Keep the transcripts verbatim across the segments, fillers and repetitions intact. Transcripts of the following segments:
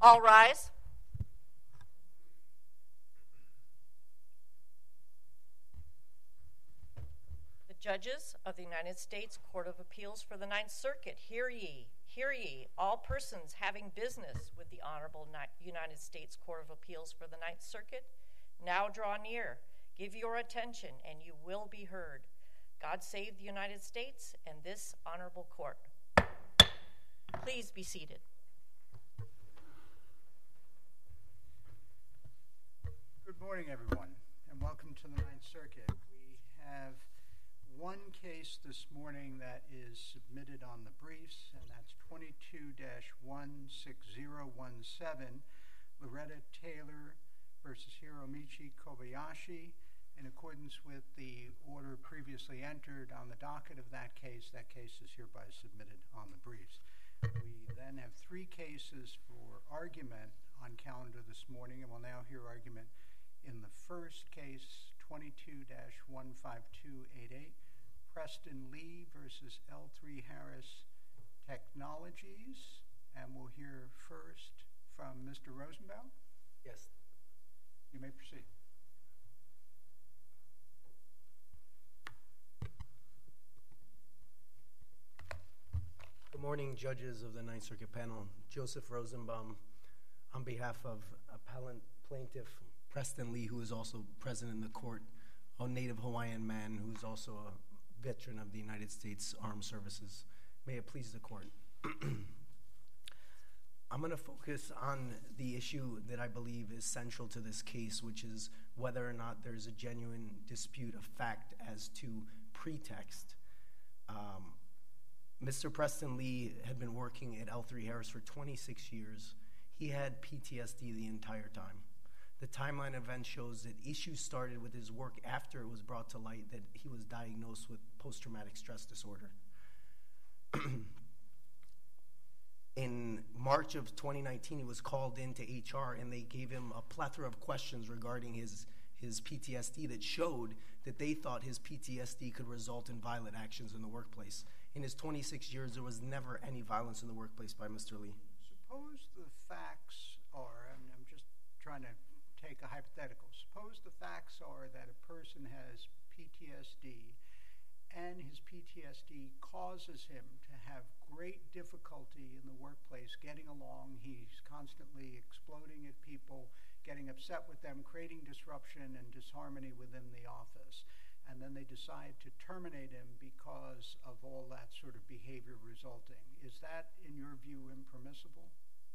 All rise. The judges of the United States Court of Appeals for the Ninth Circuit, hear ye, hear ye, all persons having business with the Honorable United States Court of Appeals for the Ninth Circuit, now draw near, give your attention, and you will be heard. God save the United States and this honorable court. Please be seated. Good morning, everyone, and welcome to the Ninth Circuit. We have one case this morning that is submitted on the briefs, and that's twenty-two dash one six zero one seven, Loretta Taylor versus Hiromichi Kobayashi. In accordance with the order previously entered on the docket of that case, that case is hereby submitted on the briefs. We then have three cases for argument on calendar this morning, and we'll now hear argument in the first case, twenty-two dash one five two eight eight, Preston Lee versus L three Harris Technologies. And we'll hear first from Mister Rosenbaum. Yes. You may proceed. Good morning, judges of the Ninth Circuit panel. Joseph Rosenbaum, on behalf of appellant plaintiff Preston Lee, who is also present in the court, a native Hawaiian man who is also a veteran of the United States Armed Services. May it please the court. I'm going to focus on the issue that I believe is central to this case, which is whether or not there's a genuine dispute of fact as to pretext. Um, Mister Preston Lee had been working at L three Harris for twenty-six years. He had P T S D the entire time. The timeline event shows that issues started with his work after it was brought to light that he was diagnosed with post-traumatic stress disorder. In March of twenty nineteen, he was called into H R, and they gave him a plethora of questions regarding his, his P T S D that showed that they thought his P T S D could result in violent actions in the workplace. In his twenty-six years, there was never any violence in the workplace by Mister Lee. Suppose the facts are, I mean, I'm just trying to take a hypothetical. Suppose the facts are that a person has P T S D and his P T S D causes him to have great difficulty in the workplace getting along. He's constantly exploding at people, getting upset with them, creating disruption and disharmony within the office. And then they decide to terminate him because of all that sort of behavior resulting. Is that, in your view, impermissible?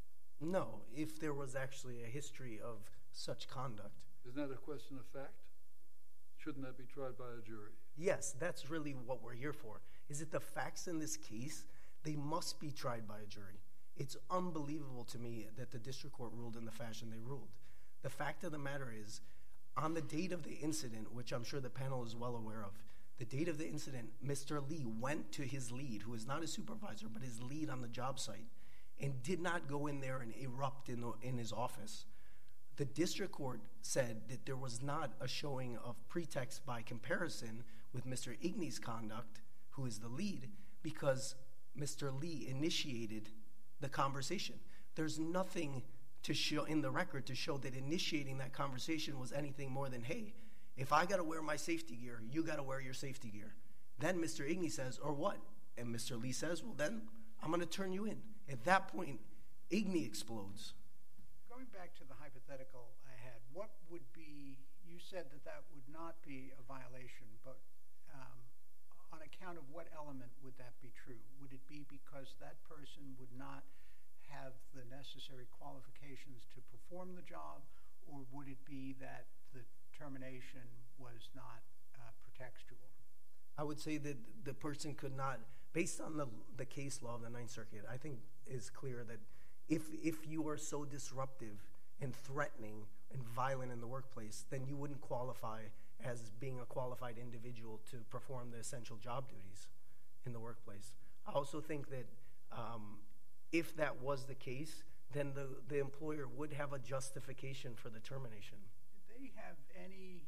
No, if there was actually a history of such conduct. Isn't that a question of fact? Shouldn't that be tried by a jury? Yes, that's really what we're here for. Is it the facts in this case? They must be tried by a jury. It's unbelievable to me that the district court ruled in the fashion they ruled. The fact of the matter is, on the date of the incident, which I'm sure the panel is well aware of, the date of the incident, Mister Lee went to his lead, who is not his supervisor, but his lead on the job site, and did not go in there and erupt in, the, in his office. The district court said that there was not a showing of pretext by comparison with Mister Igny's conduct, who is the lead, because Mister Lee initiated the conversation. There's nothing to show in the record to show that initiating that conversation was anything more than, hey, if I got to wear my safety gear, you got to wear your safety gear. Then Mister Igny says, or what? And Mister Lee says, well, then I'm going to turn you in. At that point, Igny explodes. Going back to the hypothetical I had, what would be, you said that that would not be a violation, but um, on account of what element would that be true? Would it be because that person would not have the necessary qualifications to perform the job, or would it be that the termination was not uh, pretextual? I would say that the person could not, based on the, the case law of the Ninth Circuit, I think is clear that if if you are so disruptive and threatening and violent in the workplace, then you wouldn't qualify as being a qualified individual to perform the essential job duties in the workplace. I also think that um, if that was the case, then the, the employer would have a justification for the termination. Did they have any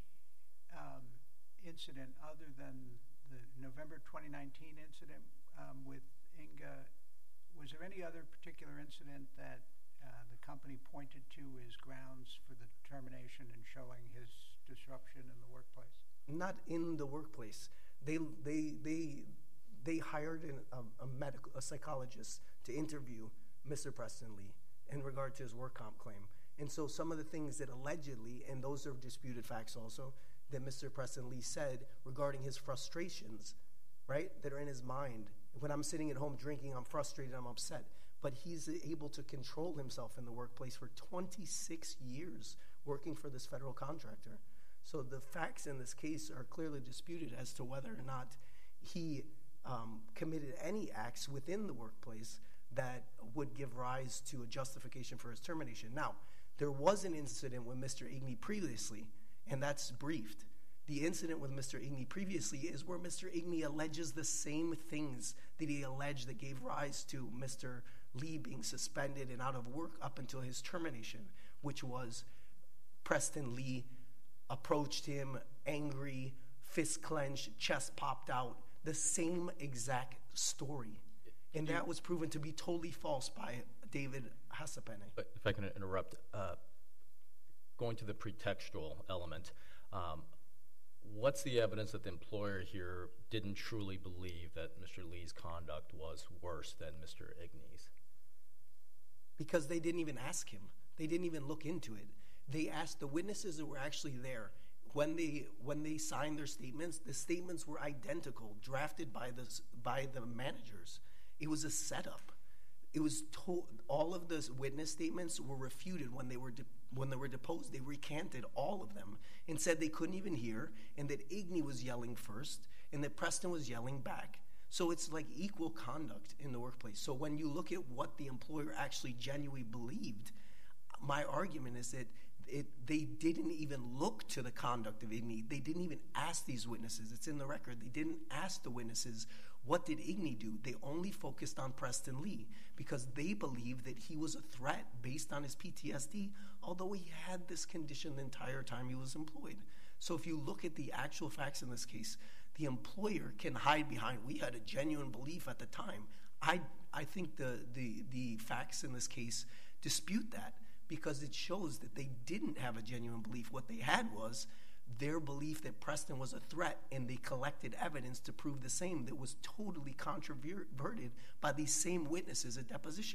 um, incident other than the November twenty nineteen incident um, with Inga? Was there any other particular incident that uh, the company pointed to as grounds for the termination and showing his disruption in the workplace? Not in the workplace. They they they they hired an, a, a medical a psychologist to interview Mister Preston Lee in regard to his work comp claim. And so some of the things that allegedly, and those are disputed facts also, that Mister Preston Lee said regarding his frustrations, right, that are in his mind. When I'm sitting at home drinking, I'm frustrated, I'm upset. But he's able to control himself in the workplace for twenty-six years working for this federal contractor. So the facts in this case are clearly disputed as to whether or not he um, committed any acts within the workplace that would give rise to a justification for his termination. Now, there was an incident with Mister Igney previously, and that's briefed. The incident with Mister Igney previously is where Mister Igney alleges the same things that he alleged that gave rise to Mister Lee being suspended and out of work up until his termination, which was Preston Lee approached him angry, fist clenched, chest popped out, the same exact story. And that was proven to be totally false by David Hasapene. But if I can interrupt, uh, going to the pretextual element, um, what's the evidence that the employer here didn't truly believe that Mister Lee's conduct was worse than Mister Igney's? Because they didn't even ask him. They didn't even look into it. They asked the witnesses that were actually there. When they when they signed their statements, the statements were identical, drafted by the by the managers. It was a setup. It was to, all of the witness statements were refuted when they were de, when they were deposed. They recanted all of them and said they couldn't even hear, and that Igney was yelling first, and that Preston was yelling back. So it's like equal conduct in the workplace. So when you look at what the employer actually genuinely believed, my argument is that it, they didn't even look to the conduct of Igney. They didn't even ask these witnesses. It's in the record. They didn't ask the witnesses, what did Igney do? They only focused on Preston Lee because they believed that he was a threat based on his P T S D, although he had this condition the entire time he was employed. So if you look at the actual facts in this case, the employer can hide behind, we had a genuine belief at the time. I I think the the the facts in this case dispute that, because it shows that they didn't have a genuine belief. What they had was their belief that Preston was a threat, and they collected evidence to prove the same that was totally controverted by these same witnesses at deposition.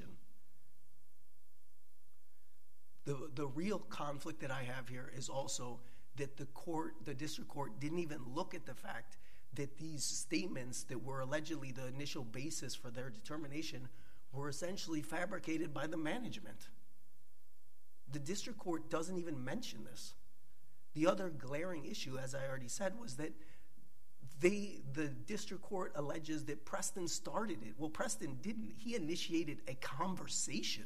The, the real conflict that I have here is also that the court, the district court, didn't even look at the fact that these statements that were allegedly the initial basis for their determination were essentially fabricated by the management. The district court doesn't even mention this. The other glaring issue, as I already said, was that they, the district court alleges that Preston started it. Well, Preston didn't. He initiated a conversation.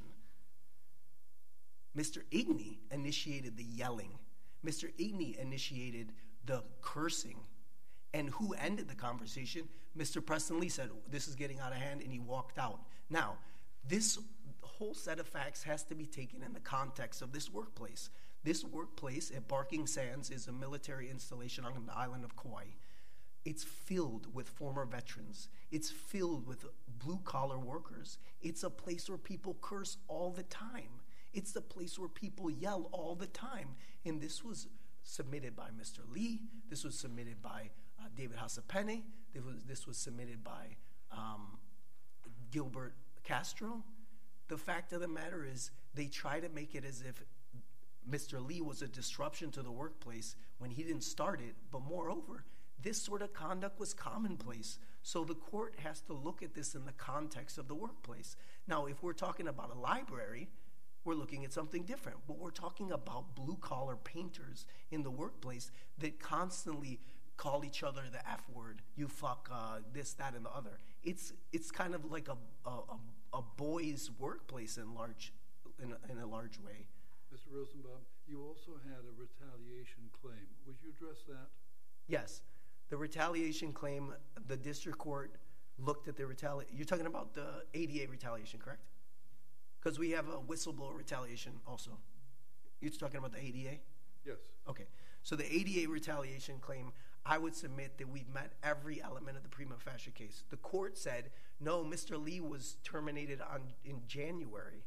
Mister Igney initiated the yelling. Mister Igney initiated the cursing. And who ended the conversation? Mister Preston Lee said, this is getting out of hand, and he walked out. Now, this whole set of facts has to be taken in the context of this workplace. This workplace at Barking Sands is a military installation on the island of Kauai. It's filled with former veterans. It's filled with blue-collar workers. It's a place where people curse all the time. It's the place where people yell all the time. And this was submitted by Mister Lee. This was submitted by uh, David Hasapene. This was, this was submitted by um, Gilbert Castro. The fact of the matter is they try to make it as if Mister Lee was a disruption to the workplace when he didn't start it. But moreover, this sort of conduct was commonplace. So the court has to look at this in the context of the workplace. Now, if we're talking about a library, we're looking at something different. But we're talking about blue-collar painters in the workplace that constantly call each other the F word. You fuck, uh, this, that, and the other. It's it's kind of like a a, a boys' workplace in large in a, in a large way. Mister Rosenbaum, you also had a retaliation claim. Would you address that? Yes. The retaliation claim, the district court looked at the retaliation. You're talking about the A D A retaliation, correct? Because we have a whistleblower retaliation also. You're talking about the A D A? Yes. Okay. So the A D A retaliation claim, I would submit that we've met every element of the prima facie case. The court said, no, Mister Lee was terminated on in January.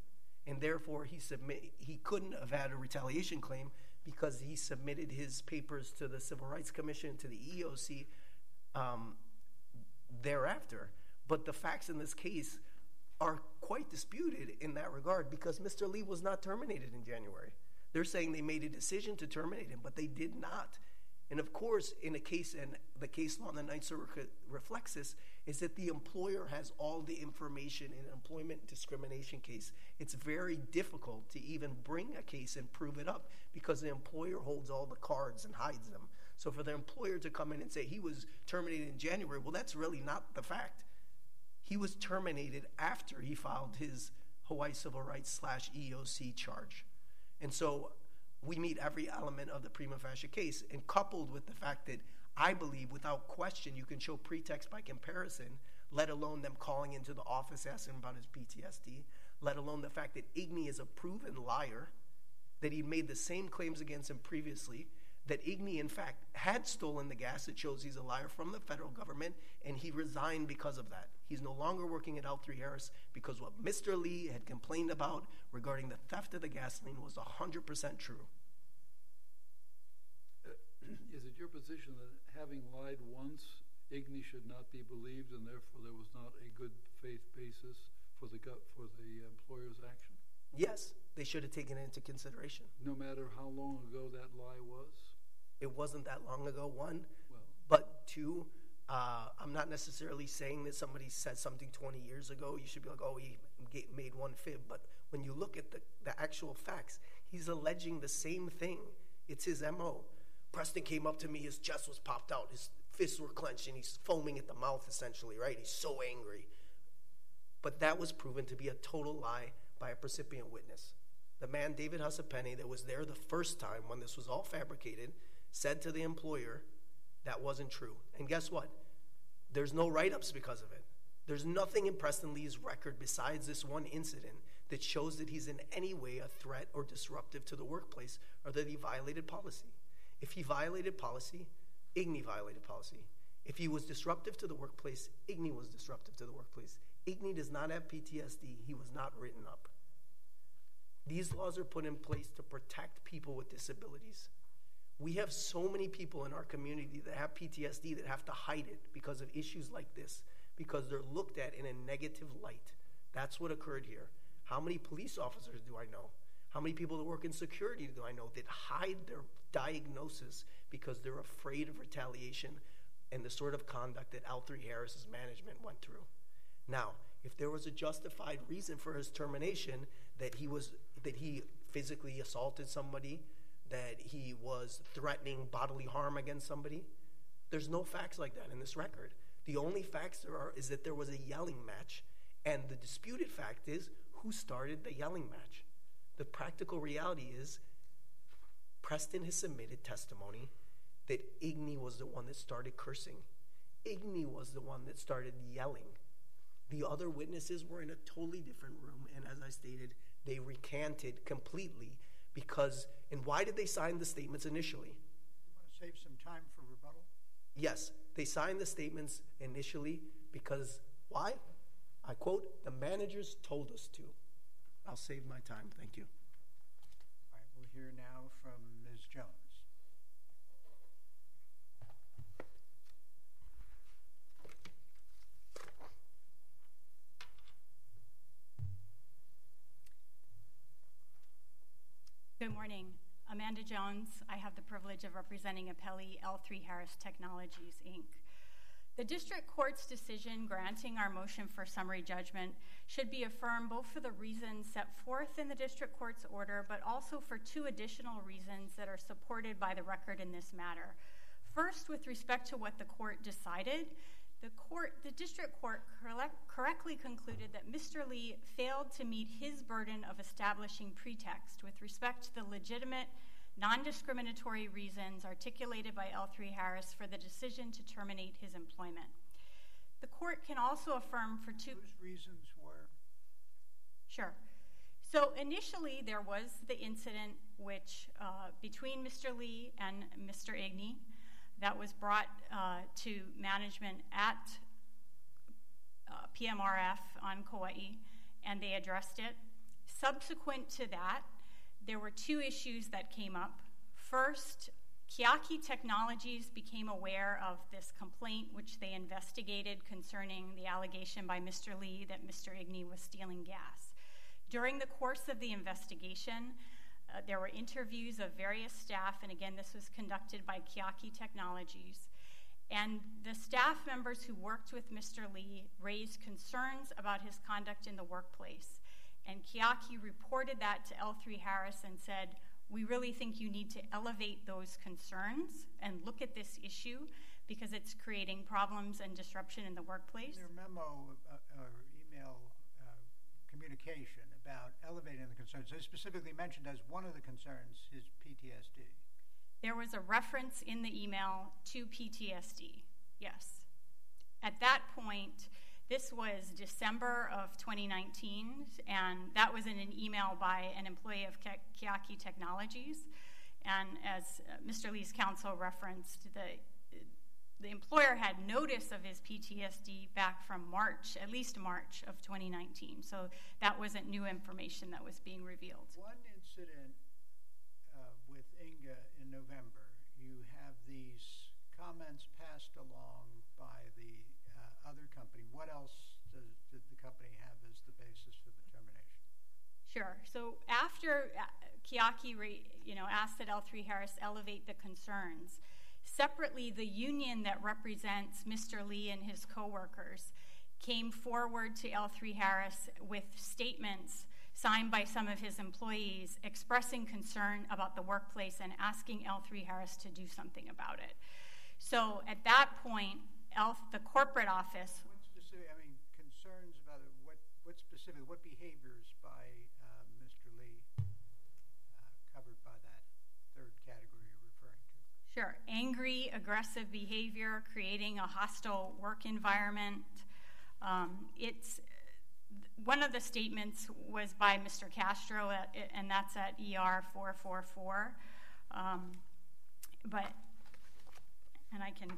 and therefore he submit he couldn't have had a retaliation claim because he submitted his papers to the Civil Rights Commission, to the E E O C, um, thereafter. But the facts in this case are quite disputed in that regard because Mister Lee was not terminated in January. They're saying they made a decision to terminate him, but they did not. And of course, in a case, and the case law in the Ninth Circuit reflects this, is that the employer has all the information in an employment discrimination case. It's very difficult to even bring a case and prove it up because the employer holds all the cards and hides them. So for the employer to come in and say he was terminated in January, well, that's really not the fact. He was terminated after he filed his Hawaii Civil Rights slash E E O C charge. And so we meet every element of the prima facie case, and coupled with the fact that I believe without question you can show pretext by comparison, let alone them calling into the office asking about his P T S D, let alone the fact that Igni is a proven liar, that he made the same claims against him previously, that Igni, in fact, had stolen the gas. It shows he's a liar from the federal government, and he resigned because of that. He's no longer working at L three Harris because what Mister Lee had complained about regarding the theft of the gasoline was one hundred percent true. Uh, is it your position that having lied once, Igni should not be believed, and therefore there was not a good faith basis for the gut for the employer's action? Yes, they should have taken it into consideration. No matter how long ago that lie was? It wasn't that long ago, one. Well, but two, uh, I'm not necessarily saying that somebody said something twenty years ago, you should be like, oh, he made one fib. But when you look at the, the actual facts, he's alleging the same thing. It's his M O. Preston came up to me, his chest was popped out, his fists were clenched, and he's foaming at the mouth, essentially, right? He's so angry. But that was proven to be a total lie by a precipient witness. The man, David Hussapenny, that was there the first time when this was all fabricated, said to the employer that wasn't true. And guess what? There's no write-ups because of it. There's nothing in Preston Lee's record besides this one incident that shows that he's in any way a threat or disruptive to the workplace or that he violated policy. If he violated policy, Igni violated policy. If he was disruptive to the workplace, Igni was disruptive to the workplace. Igni does not have P T S D. He was not written up. These laws are put in place to protect people with disabilities. We have so many people in our community that have P T S D that have to hide it because of issues like this, because they're looked at in a negative light. That's what occurred here. How many police officers do I know? How many people that work in security do I know that hide their diagnosis because they're afraid of retaliation and the sort of conduct that L three Harris's management went through? Now, if there was a justified reason for his termination, that he was that he physically assaulted somebody, that he was threatening bodily harm against somebody, there's no facts like that in this record. The only facts there are is that there was a yelling match, and the disputed fact is who started the yelling match. The practical reality is Preston has submitted testimony that Igni was the one that started cursing. Igni was the one that started yelling. The other witnesses were in a totally different room, and as I stated, they recanted completely because, and why did they sign the statements initially? You want to save some time for rebuttal? Yes, they signed the statements initially because, why? I quote, the managers told us to. I'll save my time, thank you. All right, we'll hear now from Miz Jones. Good morning. Amanda Jones. I have the privilege of representing Appellee L three Harris Technologies, Incorporated. The district court's decision granting our motion for summary judgment should be affirmed both for the reasons set forth in the district court's order, but also for two additional reasons that are supported by the record in this matter. First, with respect to what the court decided, the court, the district court correct, correctly concluded that Mister Lee failed to meet his burden of establishing pretext with respect to the legitimate, non-discriminatory reasons articulated by L three Harris for the decision to terminate his employment. The court can also affirm for two... Those reasons were? Sure. So initially there was the incident which uh, between Mister Lee and Mister Igni that was brought uh, to management at uh, P M R F on Kauai, and they addressed it. Subsequent to that, there were two issues that came up. First, Kiyaki Technologies became aware of this complaint, which they investigated concerning the allegation by Mister Lee that Mister Igni was stealing gas. During the course of the investigation, uh, there were interviews of various staff, and again, this was conducted by Kiyaki Technologies. And the staff members who worked with Mister Lee raised concerns about his conduct in the workplace. And Kiyaki reported that to L three Harris and said, we really think you need to elevate those concerns and look at this issue because it's creating problems and disruption in the workplace. In your memo uh, or email uh, communication about elevating the concerns, they specifically mentioned as one of the concerns his P T S D. There was a reference in the email to P T S D, yes. At that point, this was December of twenty nineteen, and that was in an email by an employee of Kiyaki Technologies. And as uh, Mister Lee's counsel referenced, the, the employer had notice of his P T S D back from March, at least March of twenty nineteen. So that wasn't new information that was being revealed. One incident uh, with Inga in November, you have these comments passed along by the uh, other company. What else does, did the company have as the basis for the termination? Sure. So after uh, Kiyaki re, you know, asked that L three Harris elevate the concerns, separately, the union that represents Mister Lee and his coworkers came forward to L three Harris with statements signed by some of his employees expressing concern about the workplace and asking L three Harris to do something about it. So at that point, L, the corporate office... What specific, I mean, concerns about it, what, what specific, what behaviors by uh, Mister Lee uh, covered by that third category you're referring to? Sure. Angry, aggressive behavior, creating a hostile work environment. Um, it's one of the statements was by Mister Castro, at, and that's at E R four four four. Um, but, and I can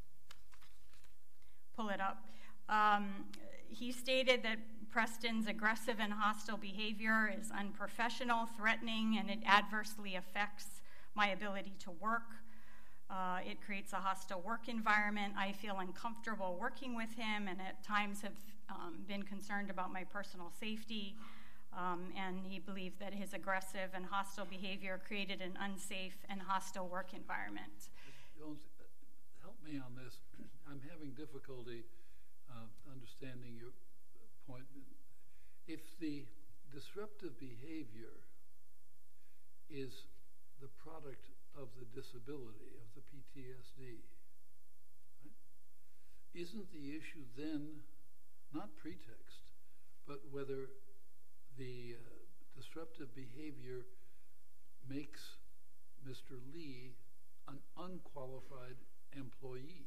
pull it up. Um, he stated that Preston's aggressive and hostile behavior is unprofessional, threatening, and it adversely affects my ability to work. Uh, it creates a hostile work environment. I feel uncomfortable working with him and at times have um, been concerned about my personal safety. Um, and he believed that his aggressive and hostile behavior created an unsafe and hostile work environment. Jones, help me on this. I'm having difficulty uh, understanding your point. If the disruptive behavior is the product of the disability, of the P T S D, right? Isn't the issue then not pretext, but whether the uh, disruptive behavior makes Mister Lee an unqualified employee?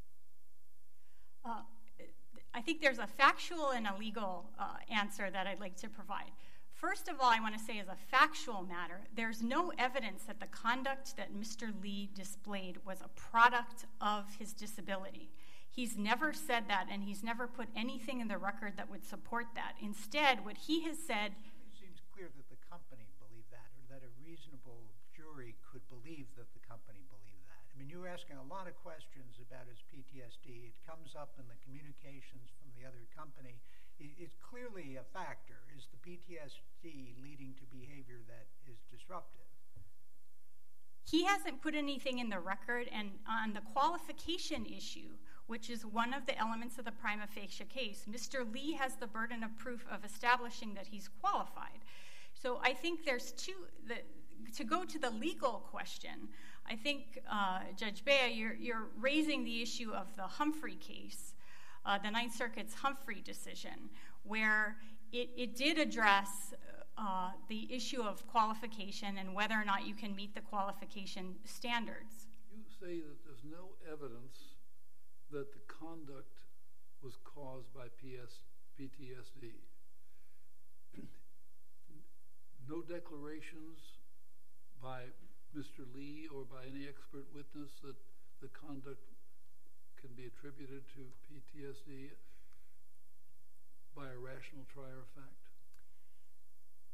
Uh, I think there's a factual and a legal uh, answer that I'd like to provide. First of all, I want to say as a factual matter, there's no evidence that the conduct that Mister Lee displayed was a product of his disability. He's never said that, and he's never put anything in the record that would support that. Instead, what he has said... It seems clear that the company believed that, or that a reasonable jury could believe that the company believed that. I mean, you were asking a lot of questions about his P T S D. It comes up in the communications from the other company. It's clearly a factor. Is the P T S D leading to behavior that is disruptive? He hasn't put anything in the record, and on the qualification issue, which is one of the elements of the prima facie case, Mister Lee has the burden of proof of establishing that he's qualified. So I think there's two, the, to go to the legal question, I think, uh, Judge Bea, you're, you're raising the issue of the Humphrey case, uh, the Ninth Circuit's Humphrey decision, where it, it did address uh, the issue of qualification and whether or not you can meet the qualification standards. You say that there's no evidence that the conduct was caused by P T S D. No declarations by Mister Lee or by any expert witness that the conduct can be attributed to P T S D by a rational trier of fact?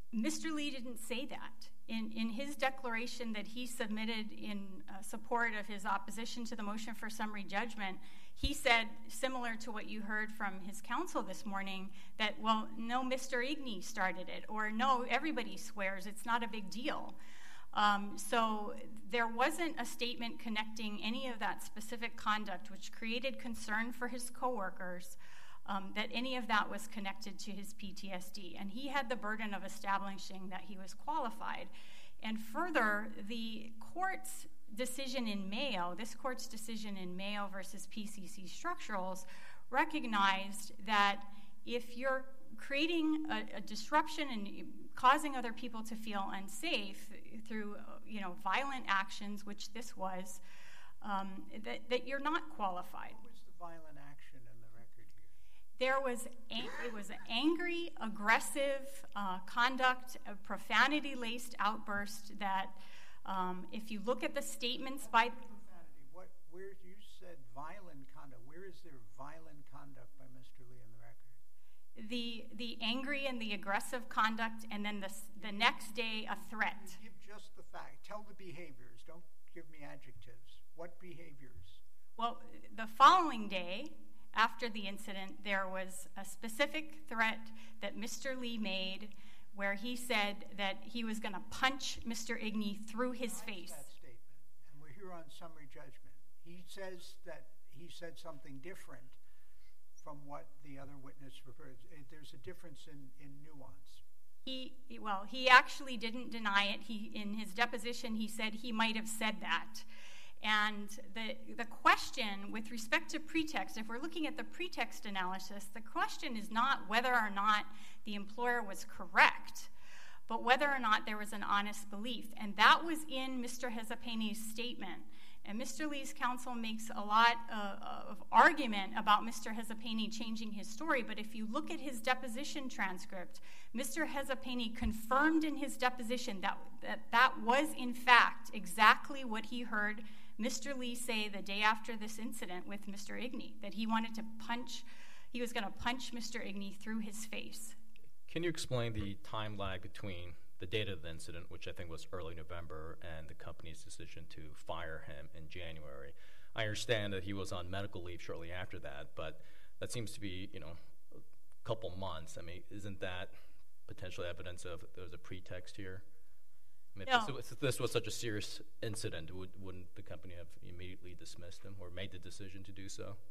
Mister Lee didn't say that. In, in his declaration that he submitted in uh, support of his opposition to the motion for summary judgment, he said, similar to what you heard from his counsel this morning, that, well, no, Mister Igni started it, or no, everybody swears, it's not a big deal. Um, so there wasn't a statement connecting any of that specific conduct, which created concern for his coworkers, um, that any of that was connected to his P T S D. And he had the burden of establishing that he was qualified. And further, the court's decision in Mayo, this court's decision in Mayo versus P C C Structurals, recognized that if you're creating a, a disruption and causing other people to feel unsafe through, you know, violent actions, which this was, um, that, that you're not qualified. What was the violent action in the record here? There was a, it was an angry, aggressive uh, conduct, a profanity-laced outburst that, um, if you look at the statements by... Profanity. What? Where you said violent conduct? Where is there violent conduct by Mister Lee in the record? The the angry and the aggressive conduct, and then the the next day a threat. You give just the fact. Tell the behaviors. Don't give me adjectives. What behaviors? Well, the following day, after the incident, there was a specific threat that Mister Lee made where he said that he was going to punch Mister Igni through his Why face. is that statement? And we're here on summary judgment. He says that he said something different from what the other witness referred. There's a difference in, in nuance. He, well, he actually didn't deny it. He, in his deposition, he said he might have said that. And the, the question with respect to pretext, if we're looking at the pretext analysis, the question is not whether or not the employer was correct, but whether or not there was an honest belief. And that was in Mister Hezapeni's statement. And Mister Lee's counsel makes a lot uh, of argument about Mister Hezapeni changing his story, but if you look at his deposition transcript, Mister Hezapeni confirmed in his deposition that, that that was, in fact, exactly what he heard Mister Lee say the day after this incident with Mister Igni, that he wanted to punch, he was going to punch Mister Igni through his face. Can you explain the time lag between the date of the incident, which I think was early November, and the company's decision to fire him in January? I understand that he was on medical leave shortly after that, but that seems to be, you know, a couple months. I mean, isn't that potentially evidence of there was a pretext here? I mean, No. if, this was, if this was such a serious incident, would, wouldn't the company have immediately dismissed him or made the decision to do so?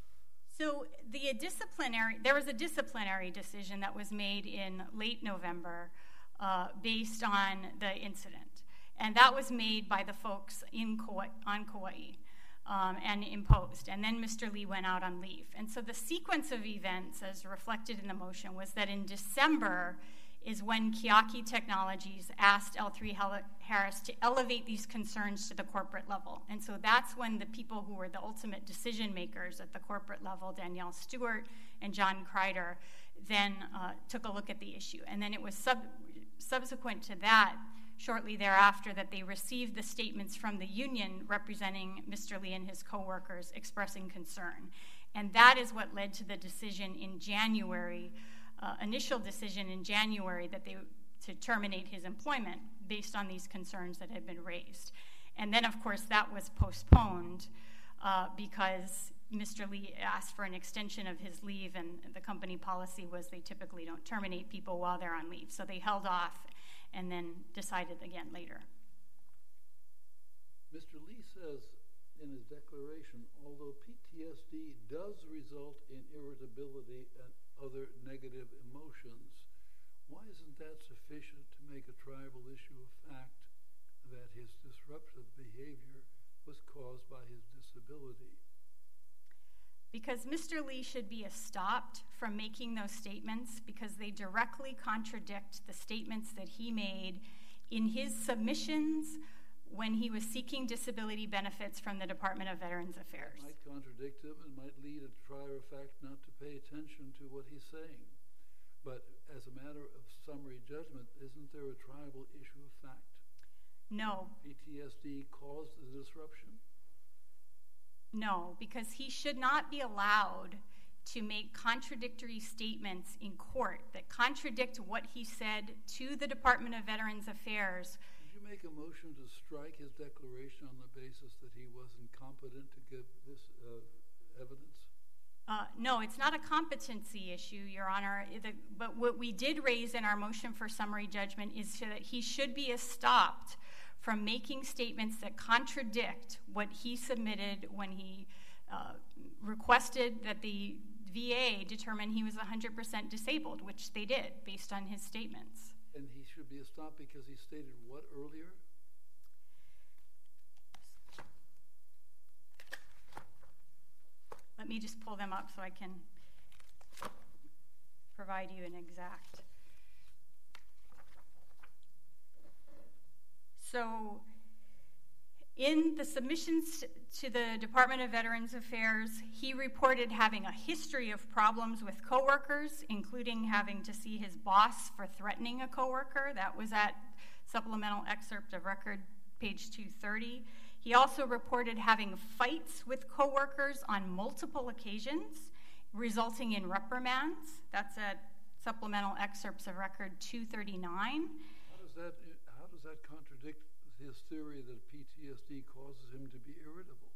So the disciplinary, there was a disciplinary decision that was made in late November uh, based on the incident. And that was made by the folks in Kauai, on Kauai um, and imposed. And then Mister Lee went out on leave. And so the sequence of events, as reflected in the motion, was that in December is when Kiaki Technologies asked L three Harris to elevate these concerns to the corporate level. And so that's when the people who were the ultimate decision makers at the corporate level, Danielle Stewart and John Kreider, then uh, took a look at the issue. And then it was sub- subsequent to that, shortly thereafter, that they received the statements from the union representing Mister Lee and his coworkers expressing concern. And that is what led to the decision in January, uh, initial decision in January that they to terminate his employment based on these concerns that had been raised. And then, of course, that was postponed uh, because Mister Lee asked for an extension of his leave, and the company policy was they typically don't terminate people while they're on leave. So they held off and then decided again later. Mister Lee says in his declaration, although P T S D does result in irritability and other negative emotions, why isn't that sufficient to make a tribal issue of fact that his disruptive behavior was caused by his disability? Because Mister Lee should be stopped from making those statements because they directly contradict the statements that he made in his submissions when he was seeking disability benefits from the Department of Veterans Affairs. It might contradict him and might lead a trier of fact not to pay attention to what he's saying. But as a matter of summary judgment, isn't there a tribal issue of fact? No. P T S D caused the disruption? No, because he should not be allowed to make contradictory statements in court that contradict what he said to the Department of Veterans Affairs. Did you make a motion to strike his declaration on the basis that he wasn't competent to give this uh, evidence? Uh, no, it's not a competency issue, Your Honor. The, but what we did raise in our motion for summary judgment is so that he should be stopped from making statements that contradict what he submitted when he uh, requested that the V A determine he was one hundred percent disabled, which they did based on his statements. And he should be stopped because he stated what earlier? Let me just pull them up so I can provide you an exact. So in the submissions to the Department of Veterans Affairs, he reported having a history of problems with coworkers, including having to see his boss for threatening a coworker. That was at supplemental excerpt of record, page two thirty. He also reported having fights with coworkers on multiple occasions, resulting in reprimands. That's at supplemental excerpts of record two thirty-nine. How does that, how does that contradict his theory that P T S D causes him to be irritable?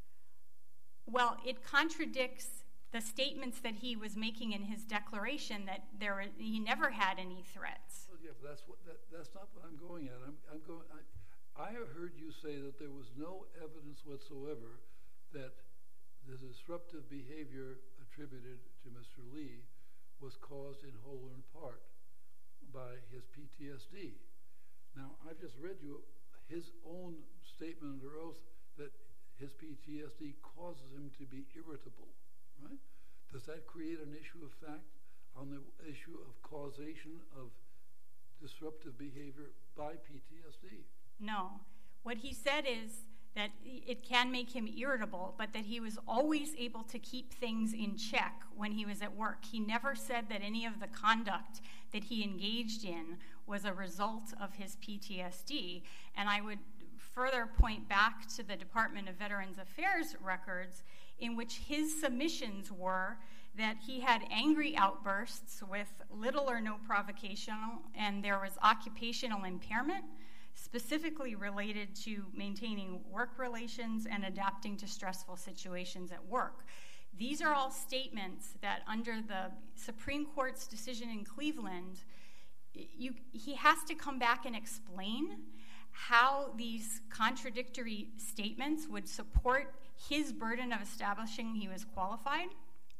Well, it contradicts the statements that he was making in his declaration that there were, he never had any threats. Well, yeah, but that's what that, that's not what I'm going at. I'm, I'm going. I, I heard you say that there was no evidence whatsoever that the disruptive behavior attributed to Mister Lee was caused in whole or in part by his P T S D. Now, I've just read you his own statement under oath that his P T S D causes him to be irritable, right? Does that create an issue of fact on the issue of causation of disruptive behavior by P T S D? No. What he said is that it can make him irritable, but that he was always able to keep things in check when he was at work. He never said that any of the conduct that he engaged in was a result of his P T S D. And I would further point back to the Department of Veterans Affairs records in which his submissions were that he had angry outbursts with little or no provocation, and there was occupational impairment, specifically related to maintaining work relations and adapting to stressful situations at work. These are all statements that under the Supreme Court's decision in Cleveland, you, he has to come back and explain how these contradictory statements would support his burden of establishing he was qualified.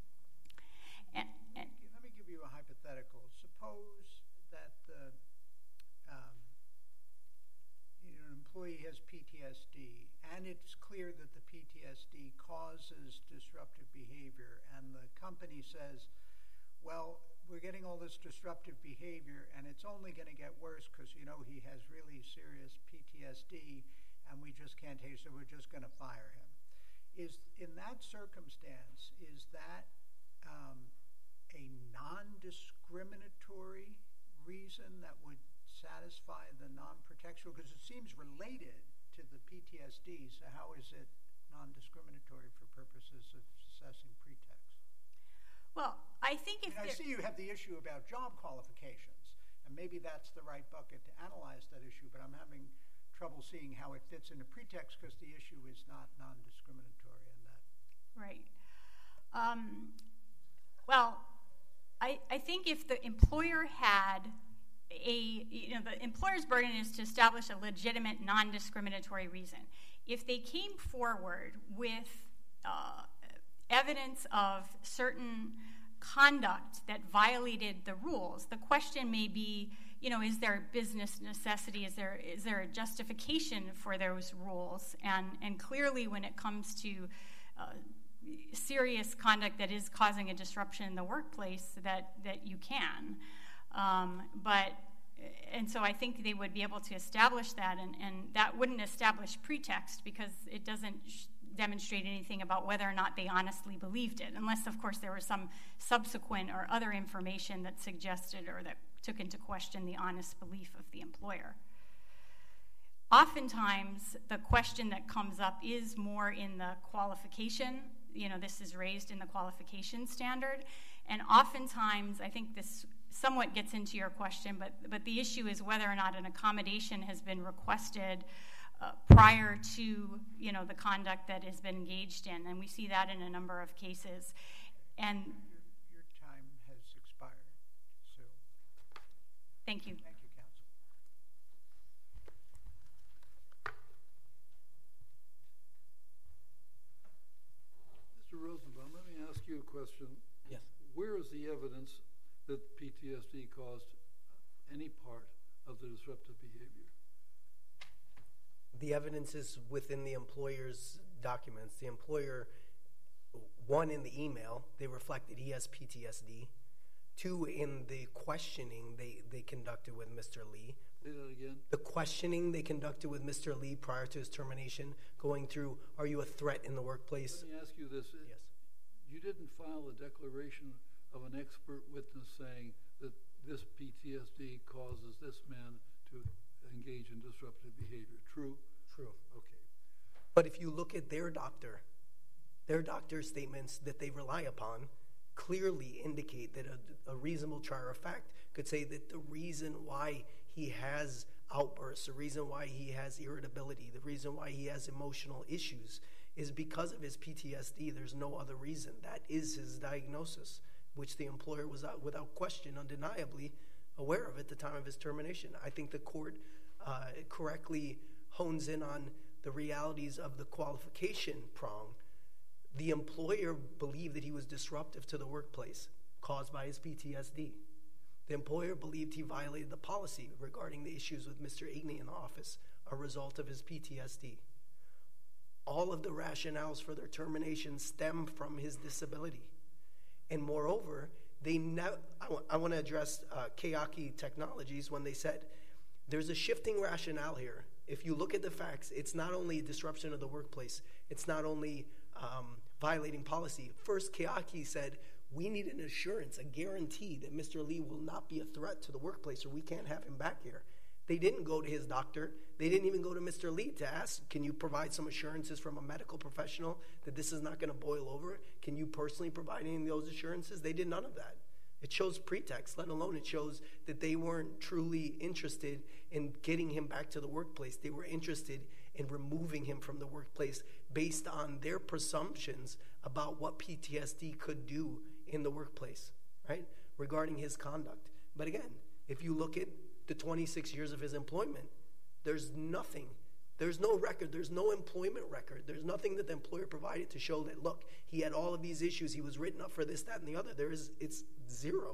And, and Let me give you a hypothetical. Suppose that the um, you know, an employee has P T S D, and it's clear that the P T S D causes disruptive behavior, and the company says, well, we're getting all this disruptive behavior, and it's only going to get worse because, you know, he has really serious P T S D, and we just can't take it, so we're just going to fire him. Is, in that circumstance, is that um, a non-discriminatory reason that would satisfy the non-protectional? Because it seems related to the P T S D, so how is it non-discriminatory for purposes of assessing pretext? well, I think if I, mean, I there, see you have the issue about job qualifications, and maybe that's the right bucket to analyze that issue, but I'm having trouble seeing how it fits into pretext because the issue is not non-discriminatory in that. right. Um, well, I, I think if the employer had a, you know, the employer's burden is to establish a legitimate non-discriminatory reason. If they came forward with uh, evidence of certain conduct that violated the rules, the question may be, you know, is there business necessity? Is there is there a justification for those rules? And and clearly, when it comes to uh, serious conduct that is causing a disruption in the workplace, that that you can. Um, but and so I think they would be able to establish that, and, and that wouldn't establish pretext because it doesn't sh- demonstrate anything about whether or not they honestly believed it, unless, of course, there was some subsequent or other information that suggested or that took into question the honest belief of the employer. Oftentimes, the question that comes up is more in the qualification you know, this is raised in the qualification standard. And oftentimes, I think this somewhat gets into your question, but, but the issue is whether or not an accommodation has been requested uh, prior to, you know, the conduct that has been engaged in. And we see that in a number of cases. And Your, your time has expired, Sue. thank you. Thank you, counsel. Mister Rosenbaum, let me ask you a question. Yes. Where is the evidence that P T S D caused any part of the disruptive behavior? The evidence is within the employer's documents. The employer, one, in the email, they reflected he has P T S D. Two, in the questioning they, they conducted with Mister Lee. Say that again. The questioning they conducted with Mister Lee prior to his termination, going through, are you a threat in the workplace? Let me ask you this. Yes. You didn't file a declaration of an expert witness saying that this P T S D causes this man to engage in disruptive behavior. True? True. Okay. But if you look at their doctor, their doctor's statements that they rely upon clearly indicate that a, a reasonable trier of fact could say that the reason why he has outbursts, the reason why he has irritability, the reason why he has emotional issues is because of his P T S D. There's no other reason. That is his diagnosis, which the employer was uh, without question, undeniably aware of at the time of his termination. I think the court uh, correctly hones in on the realities of the qualification prong. The employer believed that he was disruptive to the workplace, caused by his P T S D. The employer believed he violated the policy regarding the issues with Mister Igney in the office, a result of his P T S D. All of the rationales for their termination stem from his disability. And moreover, they ne- I, w- I want to address uh, Kayaki Technologies when they said, there's a shifting rationale here. If you look at the facts, it's not only a disruption of the workplace, it's not only um, violating policy. First, Kayaki said, we need an assurance, a guarantee that Mister Lee will not be a threat to the workplace or we can't have him back here. They didn't go to his doctor. They didn't even go to Mister Lee to ask, can you provide some assurances from a medical professional that this is not going to boil over? Can you personally provide any of those assurances? They did none of that. It shows pretext, let alone it shows that they weren't truly interested in getting him back to the workplace. They were interested in removing him from the workplace based on their presumptions about what P T S D could do in the workplace, right, regarding his conduct. But again, if you look at the twenty-six years of his employment, there's nothing. There's no record. There's no employment record. There's nothing that the employer provided to show that, look, he had all of these issues. He was written up for this, that, and the other. There is, it's zero.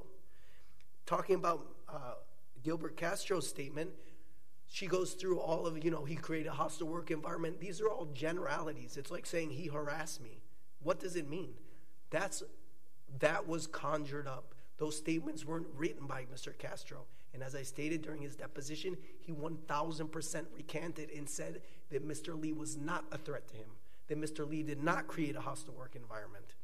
Talking about uh, Gilbert Castro's statement, she goes through all of, you know, he created a hostile work environment. These are all generalities. It's like saying he harassed me. What does it mean? That's, that was conjured up. Those statements weren't written by Mister Castro. And as I stated during his deposition, he one thousand percent recanted and said that Mister Lee was not a threat to him, that Mister Lee did not create a hostile work environment.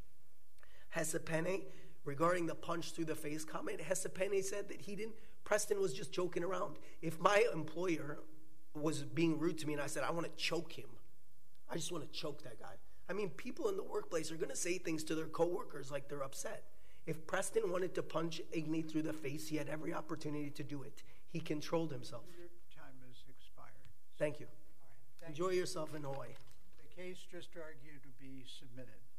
Hesapene, regarding the punch through the face comment, Hesapene said that he didn't, Preston was just joking around. If my employer was being rude to me and I said, I want to choke him, I just want to choke that guy. I mean, people in the workplace are going to say things to their coworkers like they're upset. If Preston wanted to punch Igney through the face, he had every opportunity to do it. He controlled himself. Your time has expired. Thank you. All right. Thank Enjoy you. yourself in Hawaii. The case just argued to be submitted.